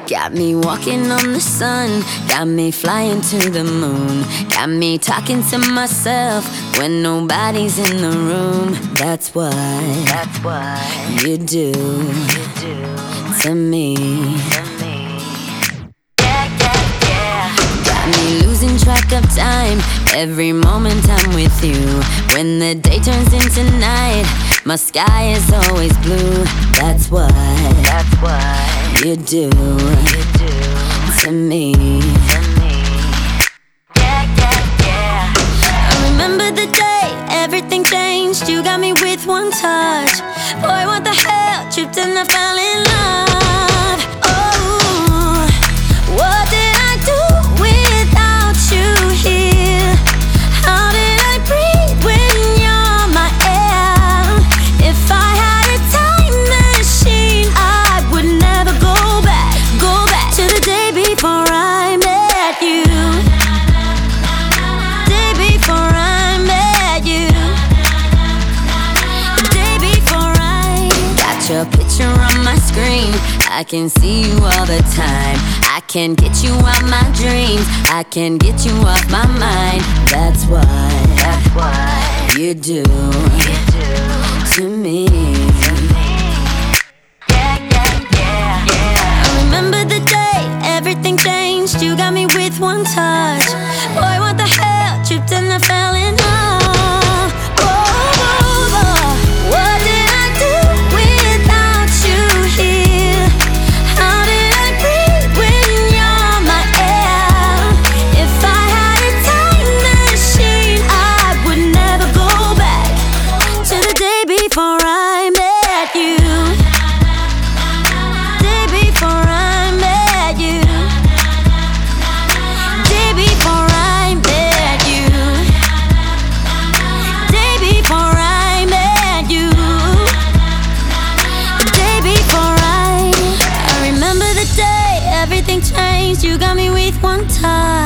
Got me walking on the sun, got me flying to the moon, got me talking to myself when nobody's in the room. That's what you do to me. Got me losing track of time every moment I'm with you. When the day turns into night, my sky is always blue. That's what you do to me. I remember the day everything changed. You got me with one touch. Boy, what the hell? Tripped and I fell in love. Oh, what did I do without you here? How did I breathe when you're my air? If I had a time machine, I would never go back to the day before I met you. Day before I met you. Day before I got your picture on my screen. I can see you all the time. I can get you out my dreams. I can get you off my mind. That's what you do to me. I remember the day everything changed. You got me with one touch. Boy, what the hell? Tripped and I fell in love. What did I do without you here? How did I breathe when you're my air? If I had a time machine, I would never go back to the day before I met you. Day before I met you. Day before I met you. Day before I met you. Day before I remember the day everything changed. You got me with one touch.